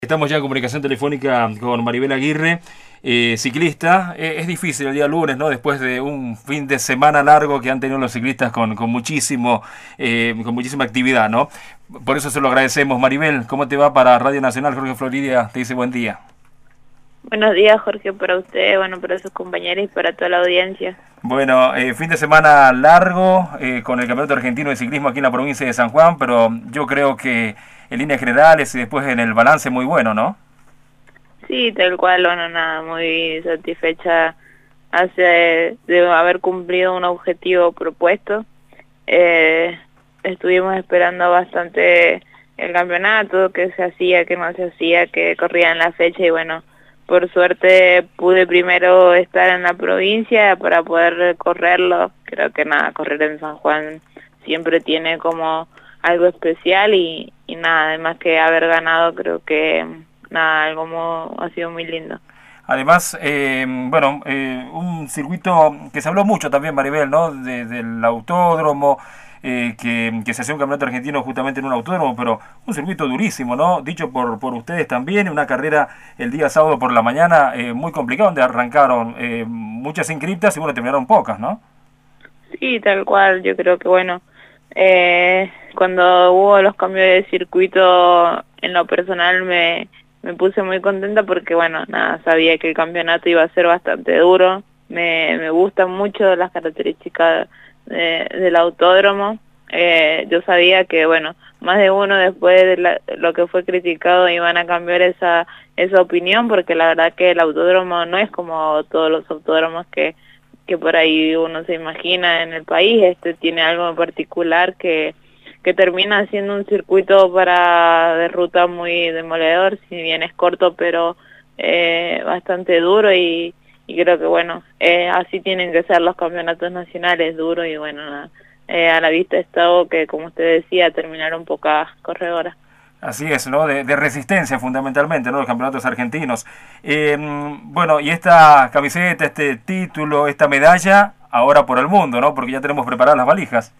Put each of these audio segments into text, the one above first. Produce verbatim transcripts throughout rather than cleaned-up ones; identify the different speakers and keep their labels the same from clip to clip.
Speaker 1: Estamos ya en comunicación telefónica con Maribel Aguirre, eh, ciclista. Eh, es difícil el día lunes, ¿no? Después de un fin de semana largo que han tenido los ciclistas con, con muchísimo, eh, con muchísima actividad, ¿no? Por eso se lo agradecemos. Maribel, ¿cómo te va para Radio Nacional? Jorge Floridia te dice buen día.
Speaker 2: Buenos días, Jorge, para usted, bueno, para sus compañeros y para toda la audiencia.
Speaker 1: Bueno, eh, fin de semana largo eh, con el Campeonato Argentino de Ciclismo aquí en la provincia de San Juan, pero yo creo que en líneas generales y después en el balance muy bueno, ¿no?
Speaker 2: Sí, tal cual, bueno, nada, muy satisfecha hace de haber cumplido un objetivo propuesto. Eh, estuvimos esperando bastante el campeonato, que se hacía, que no se hacía, que corría en la fecha y bueno, por suerte pude primero estar en la provincia para poder correrlo. Creo que nada, correr en San Juan siempre tiene como algo especial y, y nada, además que haber ganado creo que nada, algo muy, ha sido muy lindo.
Speaker 1: Además, eh, bueno, eh, un circuito que se habló mucho también, Maribel, ¿no? De, del autódromo, eh, que, que se hacía un campeonato argentino justamente en un autódromo, pero un circuito durísimo, ¿no? Dicho por, por ustedes también, una carrera el día sábado por la mañana eh, muy complicada, donde arrancaron eh, muchas inscriptas y bueno, terminaron pocas, ¿no?
Speaker 2: Sí, tal cual, yo creo que bueno, eh, cuando hubo los cambios de circuito en lo personal me, me puse muy contenta porque bueno, nada, sabía que el campeonato iba a ser bastante duro, me, me gustan mucho las características de, del autódromo, eh, yo sabía que bueno, más de uno después de la, lo que fue criticado iban a cambiar esa, esa opinión porque la verdad que el autódromo no es como todos los autódromos que que por ahí uno se imagina en el país. Este tiene algo en particular que, que termina siendo un circuito para de ruta muy demoledor, si bien es corto, pero eh, bastante duro y, y creo que bueno, eh, así tienen que ser los campeonatos nacionales, duros y bueno, eh, a la vista está que como usted decía, terminaron pocas corredoras.
Speaker 1: Así es, ¿no? De, de resistencia fundamentalmente, ¿no? Los campeonatos argentinos. Eh, bueno, y esta camiseta, este título, esta medalla, ahora por el mundo, ¿no? Porque ya tenemos preparadas las valijas.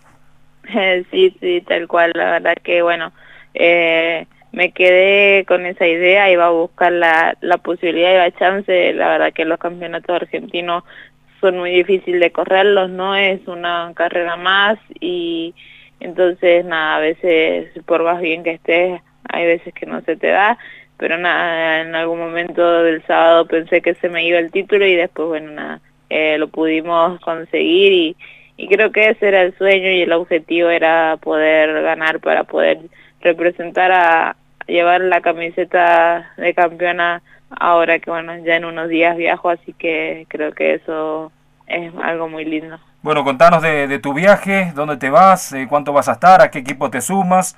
Speaker 2: Sí, sí, tal cual, la verdad que bueno, eh, me quedé con esa idea, iba a buscar la, la posibilidad y la chance, la verdad que los campeonatos argentinos son muy difíciles de correrlos, no es una carrera más y entonces nada, a veces por más bien que estés, hay veces que no se te da, pero nada, en algún momento del sábado pensé que se me iba el título y después bueno, nada, eh, lo pudimos conseguir y Y creo que ese era el sueño y el objetivo era poder ganar para poder representar a, a llevar la camiseta de campeona ahora que bueno, ya en unos días viajo, así que creo que eso es algo muy lindo.
Speaker 1: Bueno, contanos de, de tu viaje, dónde te vas, eh, cuánto vas a estar, a qué equipo te sumas.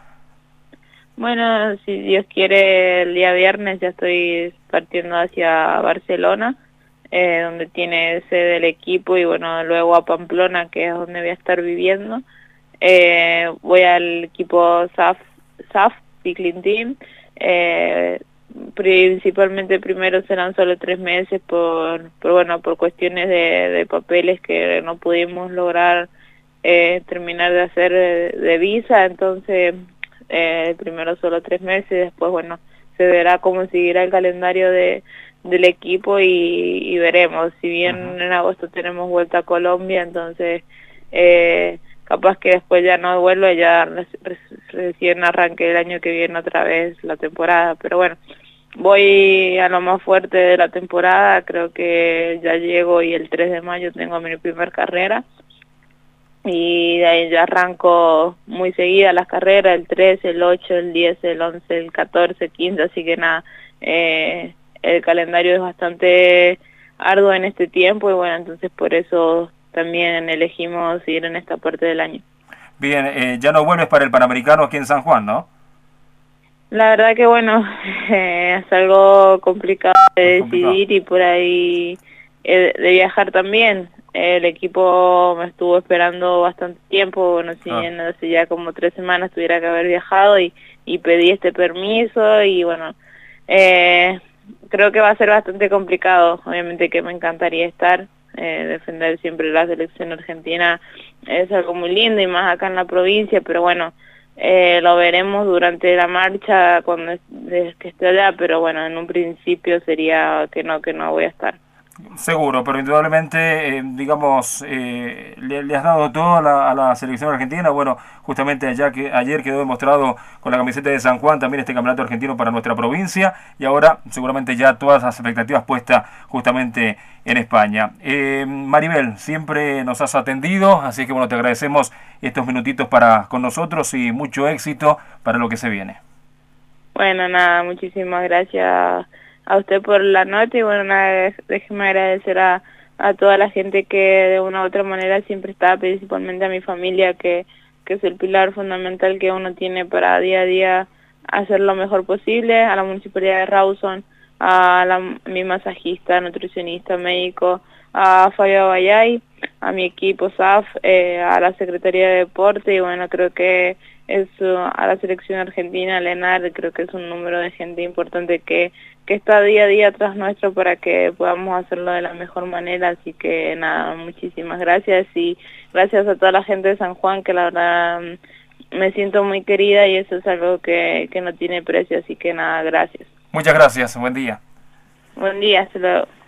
Speaker 2: Bueno, si Dios quiere, el día viernes ya estoy partiendo hacia Barcelona, Eh, donde tiene sede el equipo y bueno, luego a Pamplona, que es donde voy a estar viviendo. Eh, voy al equipo S A F, S A F Cycling Team, eh, principalmente primero serán solo tres meses por, por bueno, por cuestiones de, de papeles que no pudimos lograr eh, terminar de hacer de, de visa, entonces eh, primero solo tres meses, después bueno, se verá cómo seguirá el calendario de del equipo y, y veremos, si bien uh-huh. en agosto tenemos vuelta a Colombia, entonces eh, capaz que después ya no vuelvo, ya recién arranque el año que viene otra vez la temporada, pero bueno, voy a lo más fuerte de la temporada, creo que ya llego y el tres de mayo tengo mi primer carrera y de ahí ya arranco muy seguida las carreras, el tres, el ocho, el diez, el once, el catorce, quince, así que nada, eh, el calendario es bastante arduo en este tiempo y bueno, entonces por eso también elegimos ir en esta parte del año.
Speaker 1: Bien, eh, ya no vuelves para el Panamericano aquí en San Juan, ¿no?
Speaker 2: La verdad que bueno, eh, es algo complicado de
Speaker 1: complicado.
Speaker 2: decidir y por ahí eh, de viajar también. El equipo me estuvo esperando bastante tiempo, bueno, si bien ah. hace ya como tres semanas tuviera que haber viajado y, y pedí este permiso y bueno, eh, creo que va a ser bastante complicado, obviamente que me encantaría estar, eh, defender siempre la selección argentina es algo muy lindo y más acá en la provincia, pero bueno, Eh, lo veremos durante la marcha cuando es- desde que esté allá, pero bueno, en un principio sería que no, que no voy a estar.
Speaker 1: Seguro, pero indudablemente, eh, digamos, eh, le, le has dado todo a la, a la selección argentina. Bueno, justamente allá que ayer quedó demostrado con la camiseta de San Juan también este campeonato argentino para nuestra provincia y ahora seguramente ya todas las expectativas puestas justamente en España. Eh, Maribel, siempre nos has atendido, así que bueno, te agradecemos estos minutitos para con nosotros y mucho éxito para lo que se viene.
Speaker 2: Bueno, nada, muchísimas gracias a usted por la nota y bueno, nada, déjeme agradecer a, a toda la gente que de una u otra manera siempre está, principalmente a mi familia, que, que es el pilar fundamental que uno tiene para día a día hacer lo mejor posible, a la Municipalidad de Rawson, a, la, a mi masajista, nutricionista, médico, a Fabio Bayay, a mi equipo S A F, eh, a la Secretaría de Deporte y bueno, creo que es uh, a la selección argentina, a Lenar, creo que es un número de gente importante que, que está día a día tras nuestro para que podamos hacerlo de la mejor manera, así que nada, muchísimas gracias y gracias a toda la gente de San Juan que la verdad me siento muy querida y eso es algo que, que no tiene precio, así que nada, gracias.
Speaker 1: Muchas gracias, buen día.
Speaker 2: Buen día, hasta luego.